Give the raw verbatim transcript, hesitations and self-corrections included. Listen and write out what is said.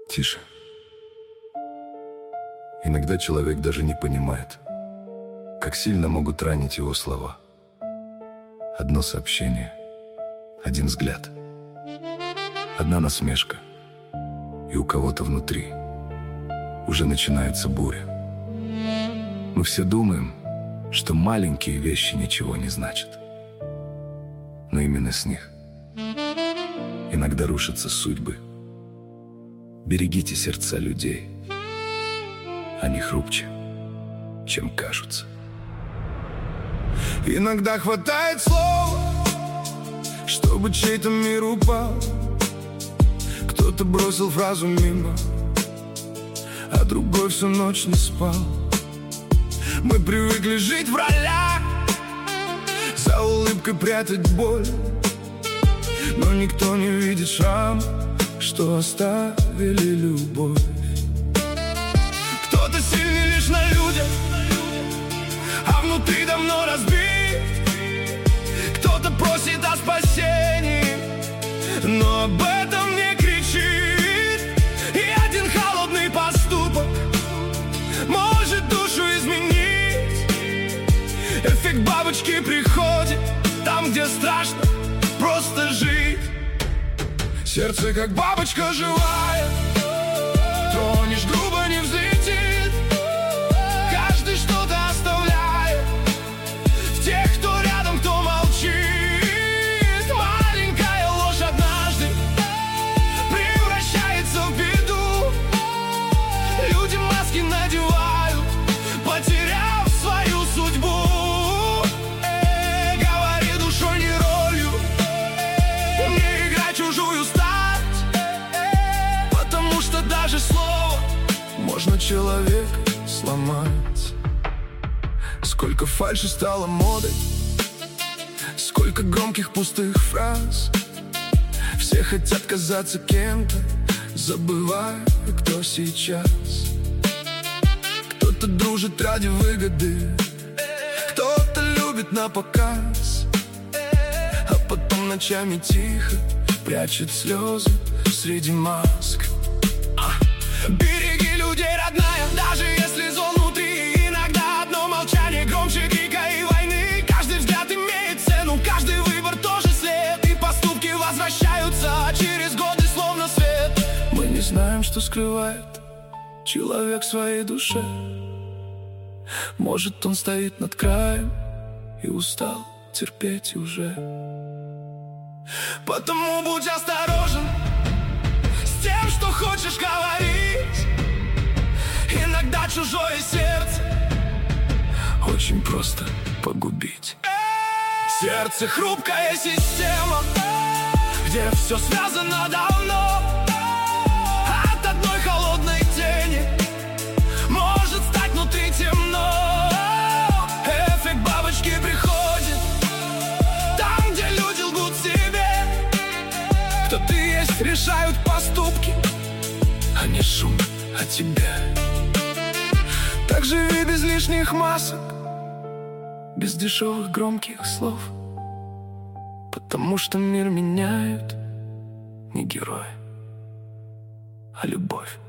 Тише. Иногда человек даже не понимает, как сильно могут ранить его слова. Одно сообщение, один взгляд, одна насмешка, и у кого-то внутри уже начинается буря. Мы все думаем, что маленькие вещи ничего не значат. Но именно с них иногда рушатся судьбы. Берегите сердца людей. Они хрупче, чем кажутся. Иногда хватает слова, чтобы чей-то мир упал. Кто-то бросил фразу мимо, а другой всю ночь не спал. Мы привыкли жить в ролях, за улыбкой прятать боль, но никто не видит шрам, что оставили любовь. Кто-то сильнее лишь на людях, а внутри давно разбит. Кто-то просит о спасении, но об этом не кричит. И один холодный поступок может душу изменить. Эффект бабочки приходит там, где страшно просто жить. Сердце как бабочка живая, тронешь грубо, не взлетит. Каждый что-то оставляет в тех, кто рядом, кто молчит. Маленькая ложь однажды превращается в беду. Люди маски надевают, потеряв свою судьбу. Э, говори душой, не ролью, не играй чужую стать. Потому что даже слово можно человека сломать. Сколько фальши стало модой, сколько громких пустых фраз. Все хотят казаться кем-то, забывая, кто сейчас. Кто-то дружит ради выгоды, кто-то любит напоказ, а потом ночами тихо прячет слезы среди маск. Береги людей, родная, даже если зол внутри. Иногда одно молчание громче крика и войны. Каждый взгляд имеет цену, каждый выбор тоже след. И поступки возвращаются через годы словно свет. Мы не знаем, что скрывает человек в своей душе. Может, он стоит над краем и устал терпеть уже. Потому будь осторожен с тем, что хочешь говорить. Иногда чужое сердце очень просто погубить. Сердце — хрупкая система, где все связано давно. От одной холодной тени может стать внутри темно. Эффект бабочки приходит там, где люди лгут себе. Кто ты есть, решают поступки, а не шум о тебе. Так живи без лишних масок, без дешевых громких слов. Потому что мир меняют не герои, а любовь.